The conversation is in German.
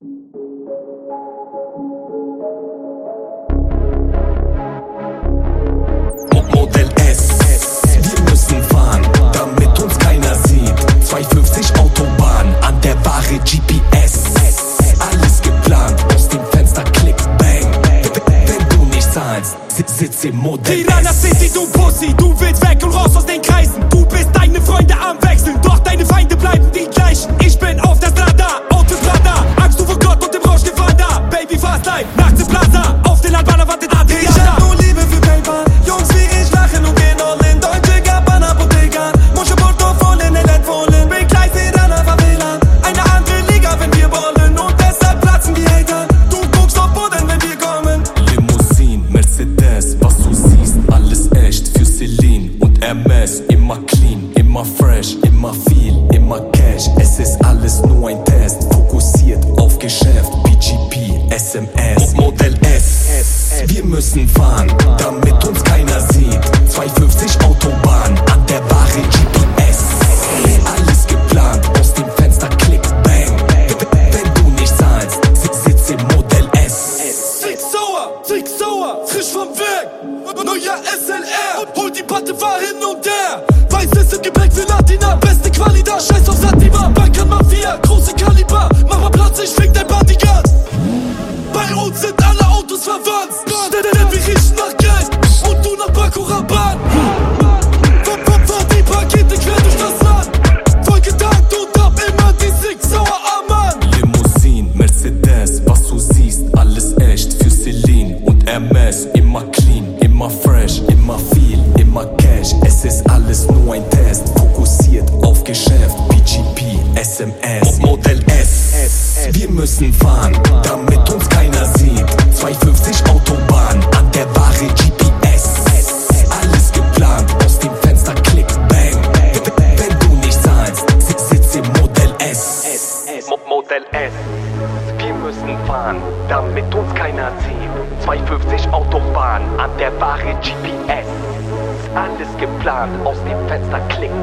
Modell S, wir müssen fahren, damit uns keiner sieht. 250 Autobahn, an der Ware GPS. Alles geplant, aus dem Fenster klick, bang. Wenn du nicht zahlst, sitz im Modell S. Tirana City, du Pussy, du willst weg und raus aus den Kreisen. Du bist deine Freunde am Wechseln, doch deine Feinde bleiben die gleichen. Ich bin auf der Strada, Auto Prada, Angst du vor Gott und dem Rausch gefahren da. Baby fast live, nachts im Plaza, auf den Albaner wartet Adriana. Ich hab nur Liebe für Paper, Jungs wie ich lachen und gehen all in. Deutsche Gabbana, Bottega, Mucho Portofolien, Elektfolien. Big Life, Tirana, Favela, eine andere Liga, wenn wir wollen. Und deshalb platzen die Hater, du guckst auf Boden, wenn wir kommen. Limousine, Mercedes, was du siehst, alles echt für Celine und Hermes. Immer clean, immer fresh, immer viel, immer Cash. Es ist alles nur ein Test, fokussiert auf Geschäft. PGP, SMS, Modell S, wir müssen fahren, damit uns keiner sieht. 250 Autobahn, an der Ware GPS. Alles geplant, aus dem Fenster klick, bang. Wenn du nicht zahlst, sitz im Modell S. Sick sauer, frisch vom Werk, neuer SLR, hol die Patte, fahr hin und her. Weißes im Gepäck für Latina, beste Qualität, scheiß auf Sativa. Balkan Mafia, große Kaliber, mach mal Platz, ich fick dein Bodyguard. Bei uns sind alle Autos verwandt, denn wir riechen nach Geld und du nach Baku Rabat. Fahr die Pakete quer durch das Land, voll getankt und hab immer die Sick sauer am Mann. Limousine, Mercedes, was du siehst, alles echt für Celine und Hermes. Immer clean, immer fresh, immer viel, immer Cash. Es ist alles nur ein Test, fokussiert auf Geschäft. PGP, SMS, Modell S, wir müssen fahren, damit uns keiner sieht. 250 Autobahn, an der Ware GPS. Alles geplant, aus dem Fenster klick, bang. Wenn du nicht zahlst, sitz im Modell S. Modell S, wir müssen fahren, damit uns keiner sieht. 250 Autobahn, an der Ware GPS. Alles geplant, aus dem Fenster klick,